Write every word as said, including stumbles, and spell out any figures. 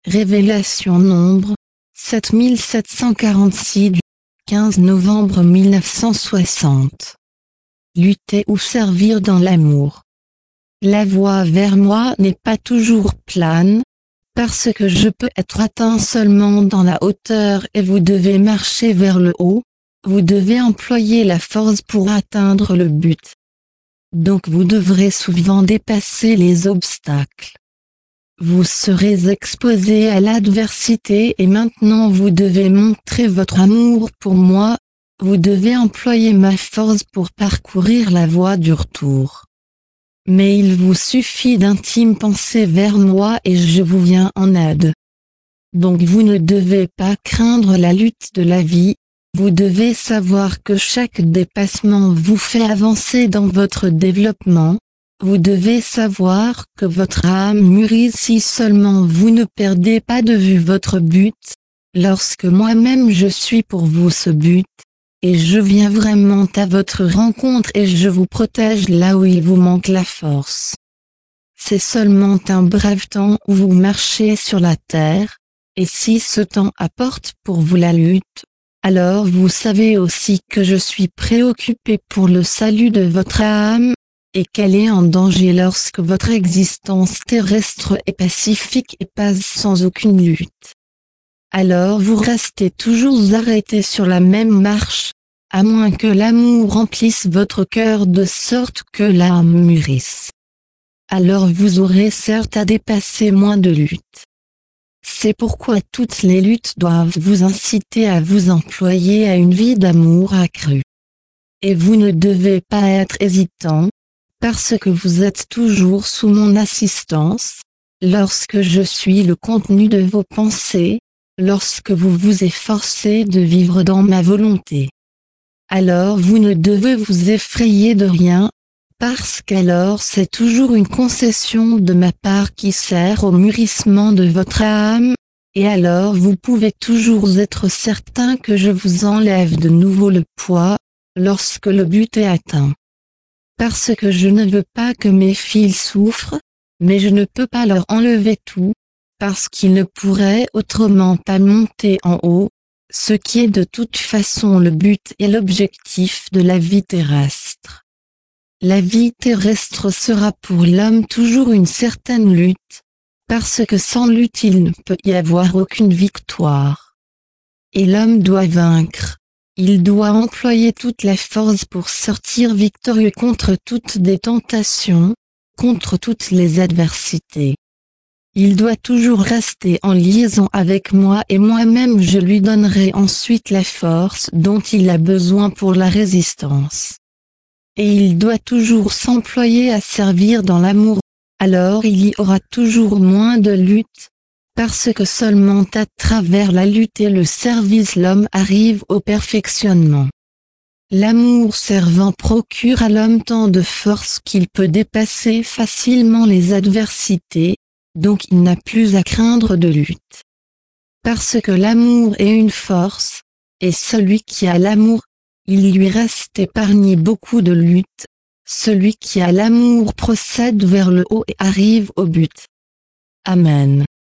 Révélation nombre sept mille sept cent quarante-six du quinze novembre mille neuf cent soixante. Lutter ou servir dans l'amour. La voie vers moi n'est pas toujours plane, parce que je peux être atteint seulement dans la hauteur et vous devez marcher vers le haut, vous devez employer la force pour atteindre le but. Donc vous devrez souvent dépasser les obstacles. Vous serez exposé à l'adversité et maintenant vous devez montrer votre amour pour moi, vous devez employer ma force pour parcourir la voie du retour. Mais il vous suffit d'intime pensée vers moi et je vous viens en aide. Donc vous ne devez pas craindre la lutte de la vie, vous devez savoir que chaque dépassement vous fait avancer dans votre développement. Vous devez savoir que votre âme mûrit si seulement vous ne perdez pas de vue votre but, lorsque moi-même je suis pour vous ce but, et je viens vraiment à votre rencontre et je vous protège là où il vous manque la force. C'est seulement un bref temps où vous marchez sur la terre, et si ce temps apporte pour vous la lutte, alors vous savez aussi que je suis préoccupé pour le salut de votre âme, et qu'elle est en danger lorsque votre existence terrestre est pacifique et passe sans aucune lutte. Alors vous restez toujours arrêté sur la même marche, à moins que l'amour remplisse votre cœur de sorte que l'âme mûrisse. Alors vous aurez certes à dépasser moins de luttes. C'est pourquoi toutes les luttes doivent vous inciter à vous employer à une vie d'amour accrue. Et vous ne devez pas être hésitant, parce que vous êtes toujours sous mon assistance, lorsque je suis le contenu de vos pensées, lorsque vous vous efforcez de vivre dans ma volonté. Alors vous ne devez vous effrayer de rien, parce qu'alors c'est toujours une concession de ma part qui sert au mûrissement de votre âme, et alors vous pouvez toujours être certain que je vous enlève de nouveau le poids, lorsque le but est atteint. Parce que je ne veux pas que mes fils souffrent, mais je ne peux pas leur enlever tout, parce qu'ils ne pourraient autrement pas monter en haut, ce qui est de toute façon le but et l'objectif de la vie terrestre. La vie terrestre sera pour l'homme toujours une certaine lutte, parce que sans lutte il ne peut y avoir aucune victoire. Et l'homme doit vaincre. Il doit employer toute la force pour sortir victorieux contre toutes des tentations, contre toutes les adversités. Il doit toujours rester en liaison avec moi et moi-même je lui donnerai ensuite la force dont il a besoin pour la résistance. Et il doit toujours s'employer à servir dans l'amour, alors il y aura toujours moins de lutte. Parce que seulement à travers la lutte et le service l'homme arrive au perfectionnement. L'amour servant procure à l'homme tant de force qu'il peut dépasser facilement les adversités, donc il n'a plus à craindre de lutte. Parce que l'amour est une force, et celui qui a l'amour, il lui reste épargné beaucoup de luttes, celui qui a l'amour procède vers le haut et arrive au but. Amen.